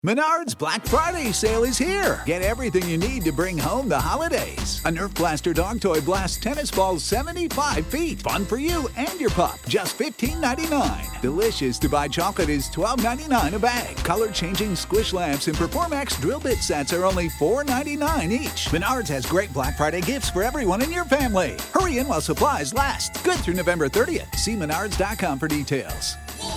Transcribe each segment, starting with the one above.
Menards Black Friday sale is here. Get everything you need to bring home the holidays. A Nerf Blaster dog toy blasts tennis balls 75 feet. Fun for you and your pup. Just $15.99. Delicious to buy chocolate is $12.99 a bag. Color-changing squish lamps and Performax drill bit sets are only $4.99 each. Menards has great Black Friday gifts for everyone in your family. Hurry in while supplies last. Good through November 30th. See menards.com for details.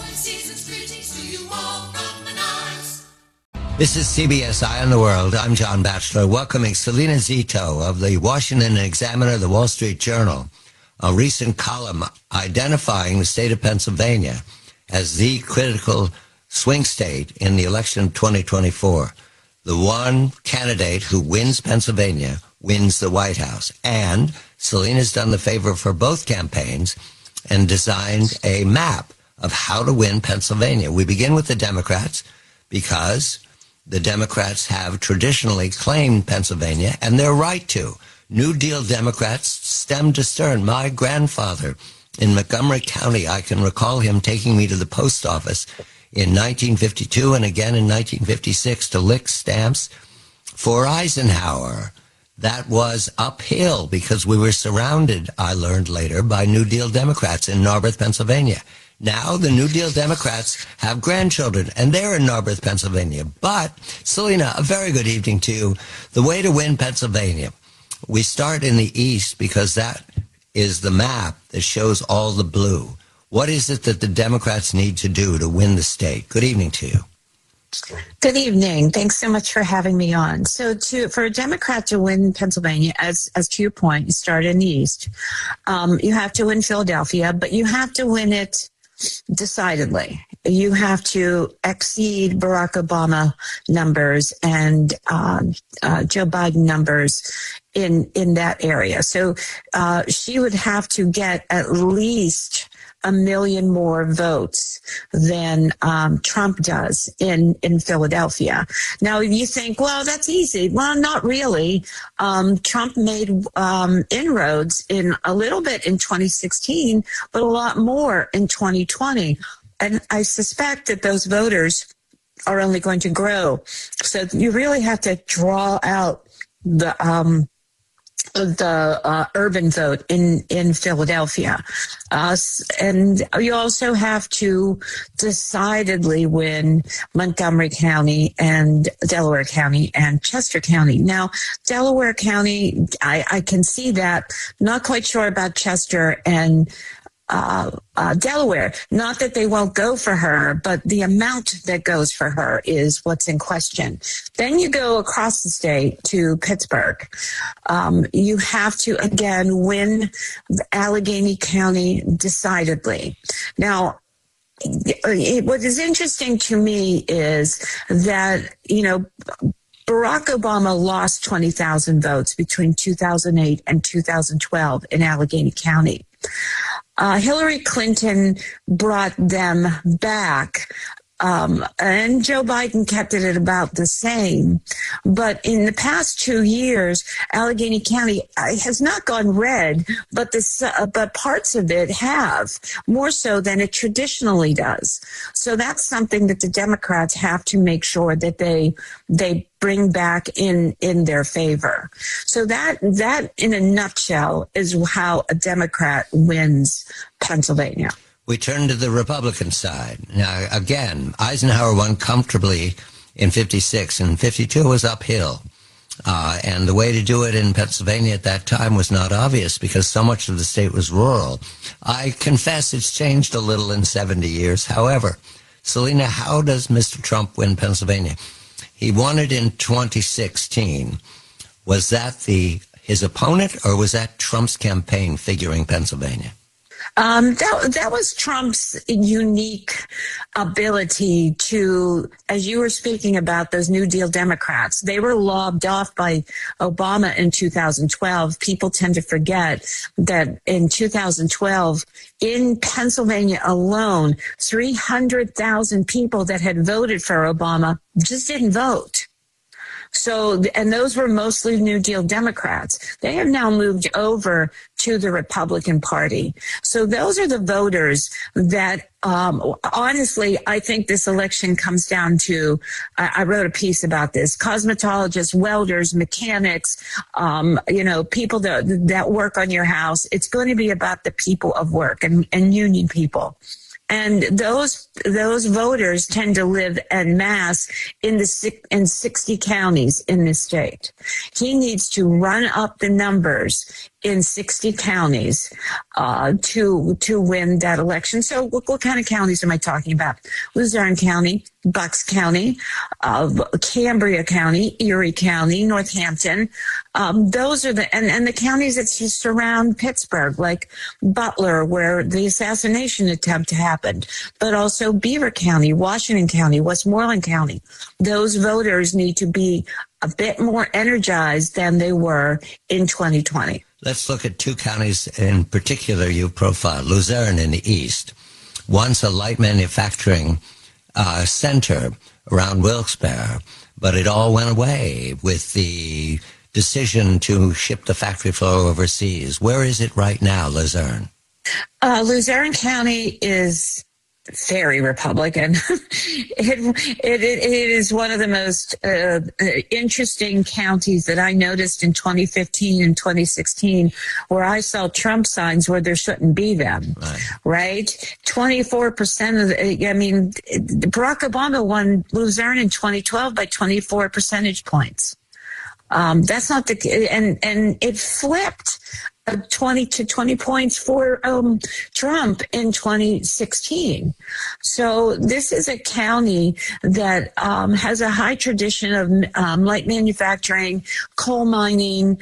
This is CBS Eye on the World. I'm John Batchelor, welcoming Selena Zito of the Washington Examiner, the Wall Street Journal, a recent column identifying the state of Pennsylvania as the critical swing state in the election of 2024. The one candidate who wins Pennsylvania wins the White House. And Selena's done the favor for both campaigns and designed a map of how to win Pennsylvania. We begin with the Democrats because the Democrats have traditionally claimed Pennsylvania, and they're right to. New Deal Democrats, stem to stern. My grandfather in Montgomery County, I can recall him taking me to the post office in 1952 and again in 1956 to lick stamps for Eisenhower. That was uphill because we were surrounded, I learned later, by New Deal Democrats in Narberth, Pennsylvania. Now, the New Deal Democrats have grandchildren, and they're in Narberth, Pennsylvania. But, Selena, a very good evening to you. The way to win Pennsylvania, we start in the east because that is the map that shows all the blue. What is it that the Democrats need to do to win the state? Good evening to you. Good evening. Thanks so much for having me on. So for a Democrat to win Pennsylvania, as to your point, you start in the east. You have to win Philadelphia, but you have to win it decidedly. You have to exceed Barack Obama numbers and Joe Biden numbers in that area. So she would have to get at least 1 million more votes than Trump does in Philadelphia. Now, you think, well, that's easy. Well, not really. Trump made inroads in a little bit in 2016, but a lot more in 2020. And I suspect that those voters are only going to grow. So you really have to draw out the urban vote in Philadelphia. And you also have to decidedly win Montgomery County and Delaware County and Chester County. Now, Delaware County, I can see that. Not quite sure about Chester and Delaware. Not that they won't go for her, but the amount that goes for her is what's in question. Then you go across the state to Pittsburgh. You have to, again, win Allegheny County decidedly. Now, what is interesting to me is that, Barack Obama lost 20,000 votes between 2008 and 2012 in Allegheny County. Hillary Clinton brought them back, and Joe Biden kept it at about the same. But in the past 2 years, Allegheny County has not gone red, but parts of it have, more so than it traditionally does. So that's something that the Democrats have to make sure that they bring back in their favor. So that in a nutshell is how a Democrat wins Pennsylvania. We turn to the Republican side. Now, again, Eisenhower won comfortably in 56, and 52 was uphill. And the way to do it in Pennsylvania at that time was not obvious because so much of the state was rural. I confess it's changed a little in 70 years. However, Selena, how does Mr. Trump win Pennsylvania? He won it in 2016. Was that his opponent, or was that Trump's campaign figuring Pennsylvania? That was Trump's unique ability to, as you were speaking about those New Deal Democrats, they were lobbed off by Obama in 2012. People tend to forget that in 2012, in Pennsylvania alone, 300,000 people that had voted for Obama just didn't vote. So, and those were mostly New Deal Democrats. They have now moved over to the Republican Party. So those are the voters that, honestly, I think this election comes down to, I wrote a piece about this, cosmetologists, welders, mechanics, people that work on your house. It's going to be about the people of work and union people. And those voters tend to live en masse in 60 counties in this state. He needs to run up the numbers in 60 counties to win that election. So what kind of counties am I talking about? Luzerne County, Bucks County, Cambria County, Erie County, Northampton. Those are and the counties that surround Pittsburgh, like Butler, where the assassination attempt happened, but also Beaver County, Washington County, Westmoreland County. Those voters need to be a bit more energized than they were in 2020. Let's look at two counties in particular you profiled. Luzerne in the east, once a light manufacturing center around Wilkes-Barre, but it all went away with the decision to ship the factory floor overseas. Where is it right now, Luzerne? Luzerne County is very Republican. It is one of the most interesting counties that I noticed in 2015 and 2016, where I saw Trump signs where there shouldn't be them. Right? 24% of Barack Obama won Luzerne in 2012 by 24 percentage points. That's not and it flipped 20 to 20 points for Trump in 2016. So this is a county that has a high tradition of light manufacturing, coal mining,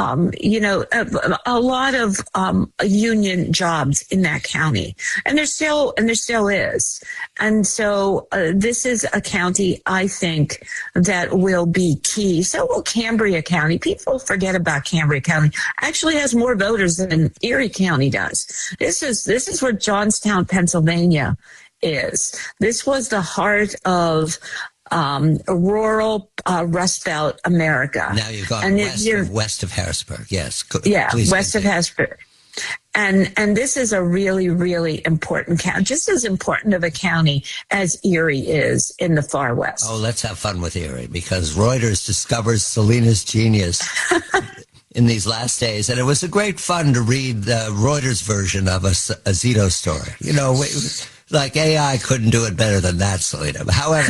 a lot of union jobs in that county. And there still is. And so this is a county, I think, that will be key. So will Cambria County. People forget about Cambria County. Actually has more voters than Erie County does. This is where Johnstown, Pennsylvania is. This was the heart of rural Rust Belt America. Now you've gone west of Harrisburg. Yes. West of Harrisburg. And this is a really, really important county, just as important of a county as Erie is in the far west. Oh, let's have fun with Erie, because Reuters discovers Selena's genius in these last days. And it was a great fun to read the Reuters version of a Zito story. Like AI couldn't do it better than that, Selena. However,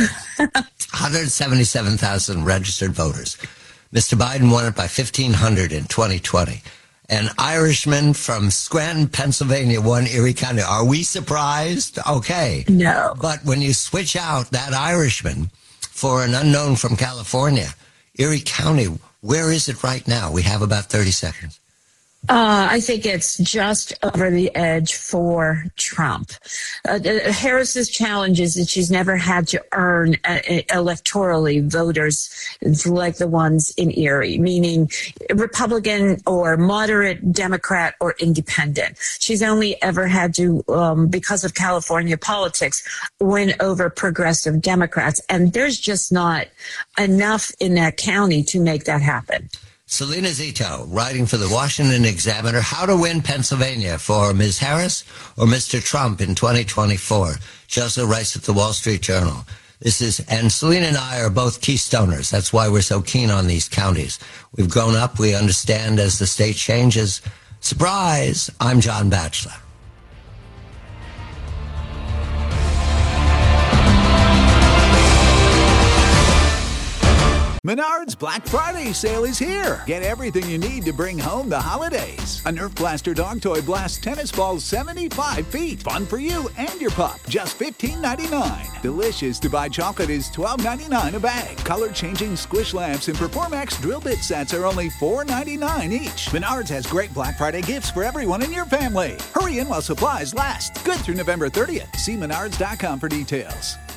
177,000 registered voters. Mr. Biden won it by 1,500 in 2020. An Irishman from Scranton, Pennsylvania won Erie County. Are we surprised? Okay. No. But when you switch out that Irishman for an unknown from California, Erie County, where is it right now? We have about 30 seconds. I think it's just over the edge for Trump. Harris's challenge is that she's never had to earn electorally voters like the ones in Erie, meaning Republican or moderate Democrat or independent. She's only ever had to, because of California politics, win over progressive Democrats. And there's just not enough in that county to make that happen. Selena Zito, writing for the Washington Examiner, how to win Pennsylvania for Ms. Harris or Mr. Trump in 2024. She also writes at the Wall Street Journal. And Selena and I are both Keystoners. That's why we're so keen on these counties. We've grown up. We understand as the state changes. Surprise! I'm John Batchelor. Menards Black Friday sale is here. Get everything you need to bring home the holidays. A Nerf Blaster dog toy blasts tennis balls 75 feet. Fun for you and your pup. Just $15.99. Delicious Dubai chocolate is $12.99 a bag. Color-changing squish lamps and Performax drill bit sets are only $4.99 each. Menards has great Black Friday gifts for everyone in your family. Hurry in while supplies last. Good through November 30th. See menards.com for details.